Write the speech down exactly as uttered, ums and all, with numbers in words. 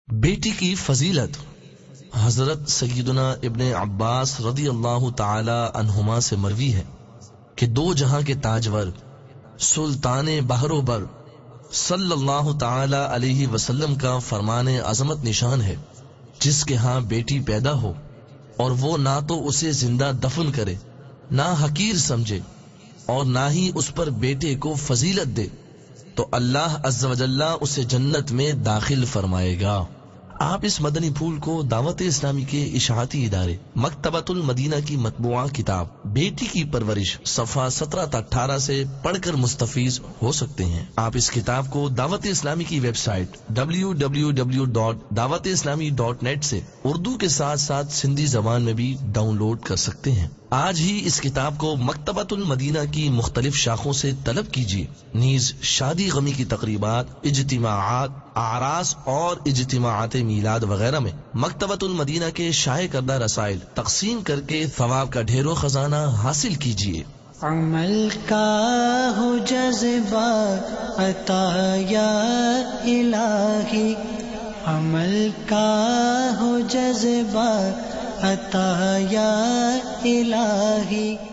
بیٹی کی فضیلت۔ حضرت سیدنا ابن عباس رضی اللہ تعالی عنہما سے مروی ہے کہ دو جہاں کے تاجور سلطان بحر و بر صلی اللہ تعالی علیہ وسلم کا فرمان عظمت نشان ہے، جس کے ہاں بیٹی پیدا ہو اور وہ نہ تو اسے زندہ دفن کرے، نہ حقیر سمجھے، اور نہ ہی اس پر بیٹے کو فضیلت دے، تو اللہ عز و جل اسے جنت میں داخل فرمائے گا۔ آپ اس مدنی پھول کو دعوت اسلامی کے اشاعتی ادارے مکتبۃ المدینہ کی مطبوعہ کتاب بیٹی کی پرورش صفحہ سترہ تا اٹھارہ سے پڑھ کر مستفیض ہو سکتے ہیں۔ آپ اس کتاب کو دعوت اسلامی کی website W W W dot Dawat Islami dot net سے اردو کے ساتھ ساتھ سندھی زبان میں بھی ڈاؤن لوڈ کر سکتے ہیں۔ آج ہی اس کتاب کو مکتبۃ المدینہ کی مختلف شاخوں سے طلب کیجیے۔ نیز شادی غمی کی تقریبات، اجتماعات، اعراس اور اجتماعات میلاد وغیرہ میں مکتبۃ المدینہ کے شائع کردہ رسائل تقسیم کر کے ثواب کا ڈھیروں خزانہ حاصل کیجیے۔ عمل کا ہو جذبہ عطا یا الہی، عمل کا ہو جذبہ عطا یا الہی،